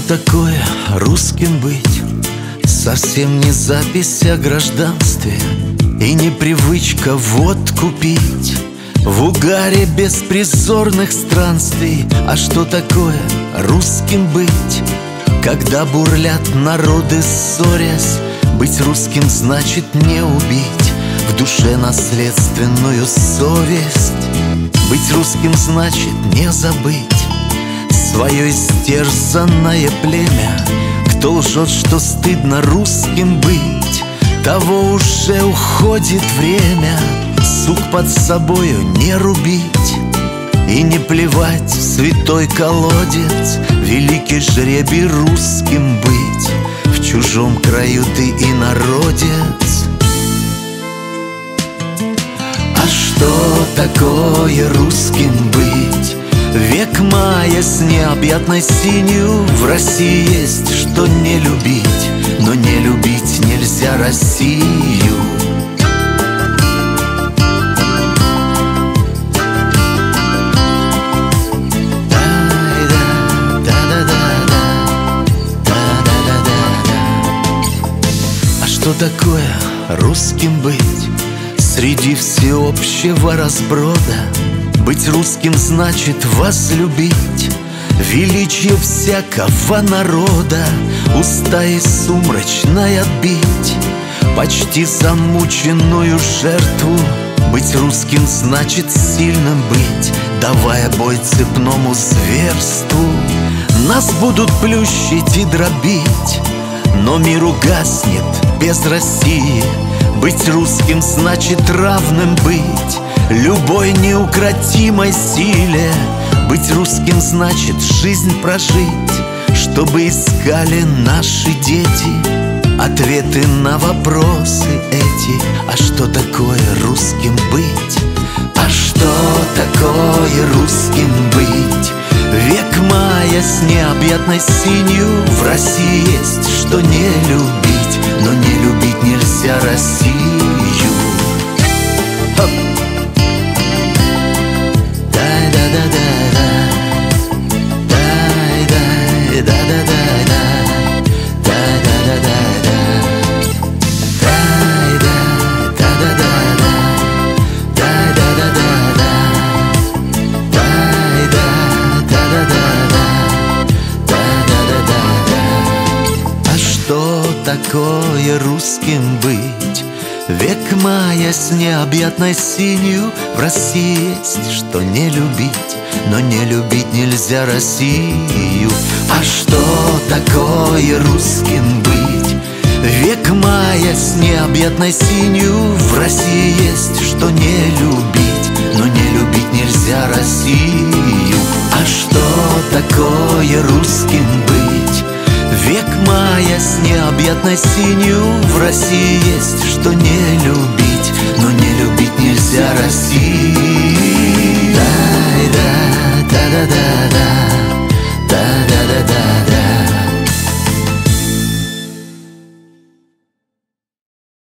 такое русским быть? Совсем не запись о гражданстве и не привычка водку пить в угаре беспризорных странствий. А что такое русским быть? Когда бурлят народы, ссорясь, быть русским значит не убить в душе наследственную совесть. Быть русским значит не забыть свое истерзанное племя. Кто лжет, что стыдно русским быть, того уже уходит время. Сук под собою не рубить и не плевать в святой колодец. Великий жребий русским быть, в чужом краю ты инородец. А что такое русским быть? Век мая с необъятной синью. В России есть что не любить, но не любить нельзя Россию. А что такое русским быть среди всеобщего разброда? Быть русским значит возлюбить величие всякого народа, уста и сумрачной отбить почти замученную жертву. Быть русским значит сильным быть, давая бой цепному зверству. Нас будут плющить и дробить, но мир угаснет без России. Быть русским значит равным быть любой неукротимой силе. Быть русским значит жизнь прожить, чтобы искали наши дети ответы на вопросы эти. А что такое русским быть? А что такое русским быть? Век мая с необъятной синью. В России есть что не любить, но не любить нельзя Россию. Такое русским быть? Век мая с необъятной синью. В России есть что не любить, но не любить нельзя Россию. А что такое русским быть? Век мая с необъятной синью. В России есть что не любить, но не любить нельзя Россию. А что такое русским быть? Век мая с необъятной синью. В России есть что не любить, но не любить